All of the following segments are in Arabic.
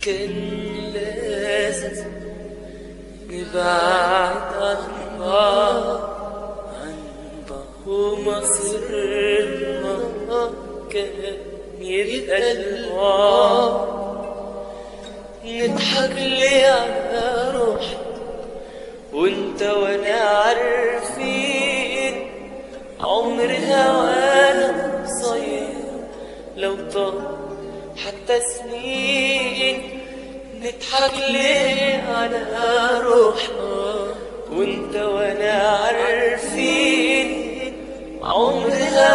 كان لازم نبعد عن بعض ومصيرنا كان يبقى الوعد. نضحك ليه على روحي وانت وانا عارفين عمر هوانا قصير لو طال حتى سنين. نضحك ليه على روحنا وانت وانا عارفين عمر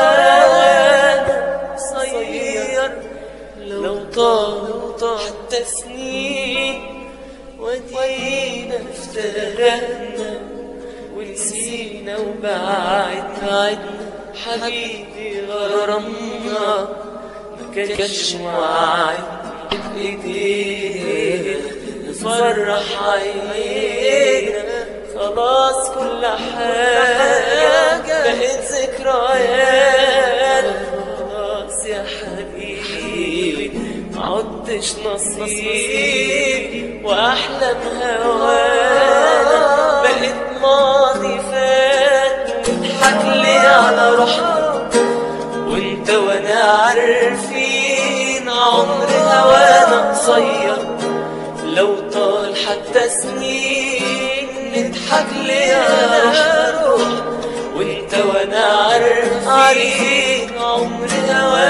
هوانا قصير لو طال حتى سنين. ودينا افترقنا ونسينا وبعدنا حبيبي غرامنا ما كانش وعدنا بايدينا نفرح عينينا. خلاص كل حاجة بقت ذكريات. خلاص يا حبيبي معدش نصيبي واحلام هوانا بقت ماضي فات. نضحك ليه على روحنا وانت وانا عارفين عمر هوانا قصير لو طال حتى سنين. نضحك ليه على روحنا وانت وانا عارفين عمر هوانا